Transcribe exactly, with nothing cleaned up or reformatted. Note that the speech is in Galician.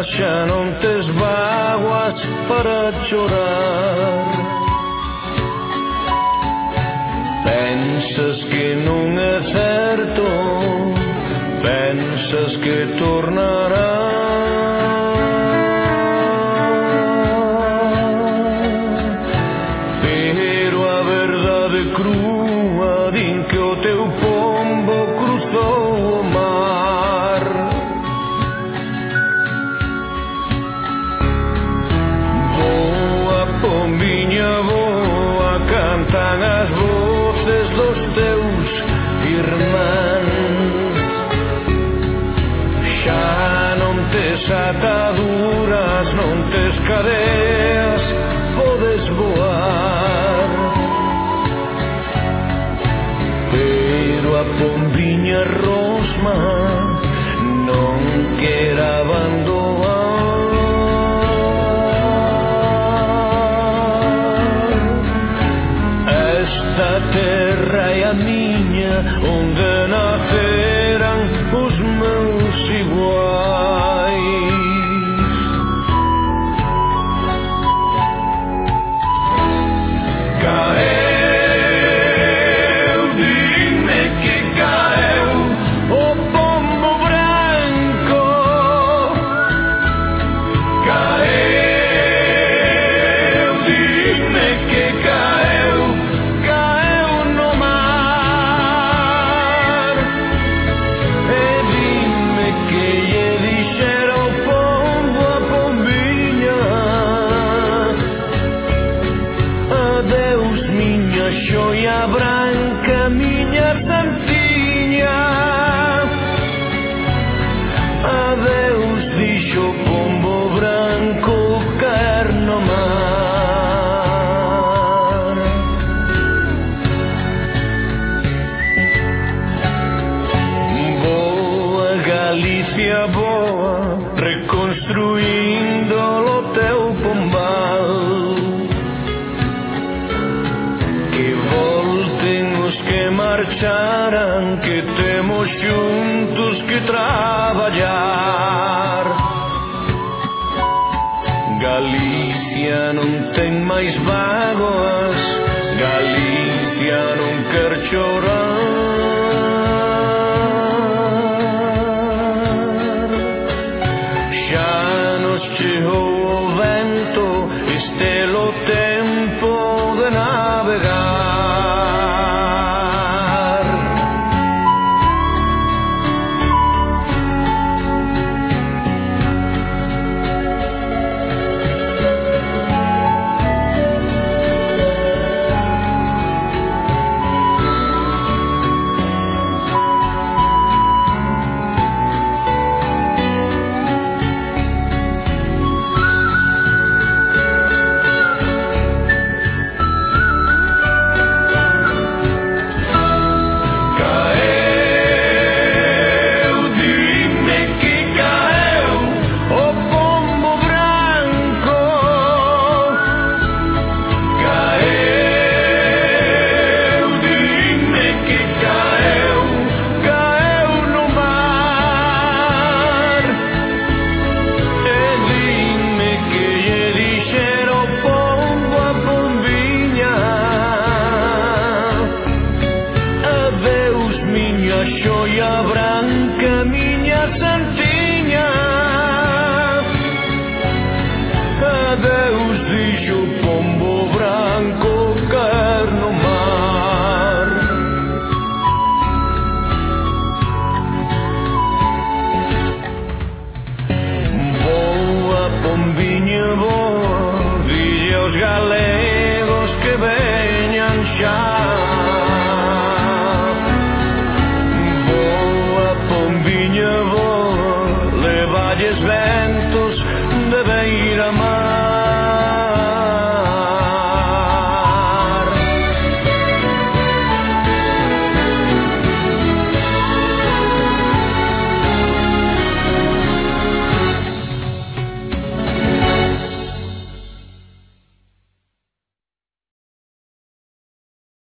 xa non tes vaguas para chorar. Pensas que non é certo, pensas que tornará, pero a verdade crúa din que o teu pombo cruzou o mar. Voa, pombiña, voa, cantan as voces dos teus irmáns. Xa non tes ataduras, non tes cadeas, podes voar. Pero a pombiña rosma non quere abandonar. Esta terra é a miña, onde naceran os meus iguais. Caeu, dime que caeu o pombo branco. Caeu, dime que caeu, caeu no mar. E dime que lle dixera o pombo a pombiña: adeus miña xoia branca, miña santiña. Adeus dixo o pombo branco caer no mar. Boa Galicia, boa, reconstruindo o teu pombal. Que volten os que marcharan, que temos xuntos que traballar. Galicia non ten máis vagoas, Galicia non quer chorar. Xa nos chegou o vento, estelo tempo de navegar. Xoia branca, miña santiña. Adeus dixo o pombo branco caer no mar. Boa pombiña, boa, dille aos galegos que veñan xa. Ventos de beira mar.